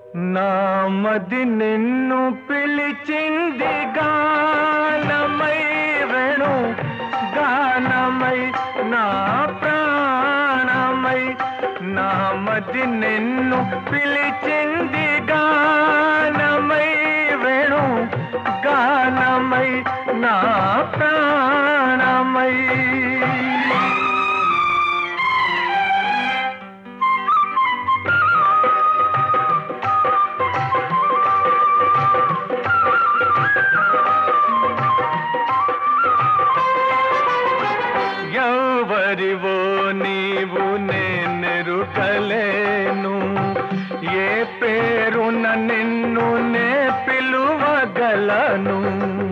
నామది నిన్ను పిలిచింది గానమై వేణు గానమై నా ప్రాణమై నామది నిన్ను పిలిచింది గానమై వేణు గానమై నా ప్రాణమై ఎవరివో నీవు నేనెరుకలేను ఏ పేరున నిన్ను నే పిలువగలను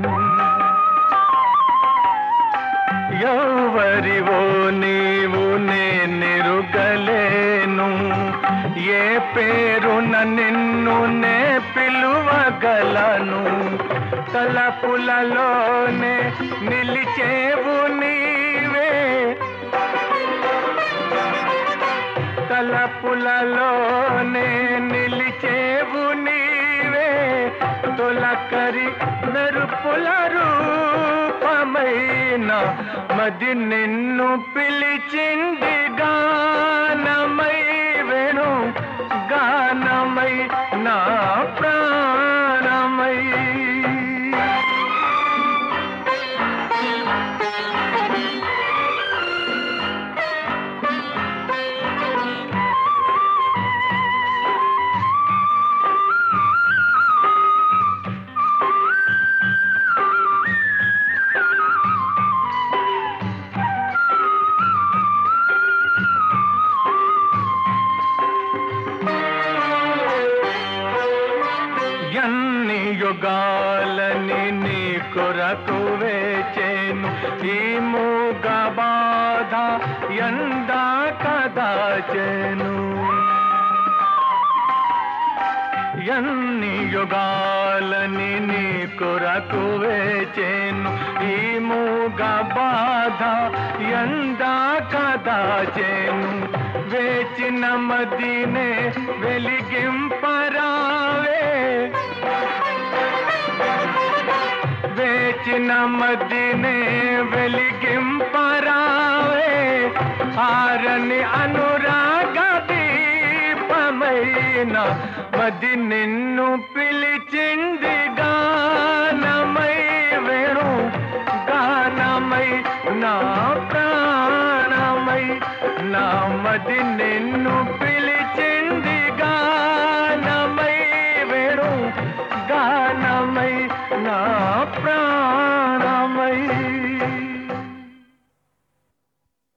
ఎవరివో నీవు నేనెరుకలేను ఏ పేరున నిన్ను నే పిలువగలను తలపులలోనే నిలిచేవు నీవే తలపులలోనే నిలిచేవు నీవే తొలకరి మెరుపుల రూపమైన మది నిన్ను పిలిచింది గానమై వేణు గానమై నా ప్రాణమై ఎన్ని యుగాలని నీ కొరకు వేచేను ఈ మూగ బాధ ఎందా కదాచెను ఎన్ని యుగాలని నీ కొరకు వేచేను ఈ మూగ బాధ ఎందా కదాచెను వేచిన మదినే వెలిగింపరావే వేచిన మదినే వెలిగింపరావే ఆరని అనురాగ దీపమైన మది నిన్ను పిలిచింది గానమై వేణు గానమై నా ప్రాణమై నా మది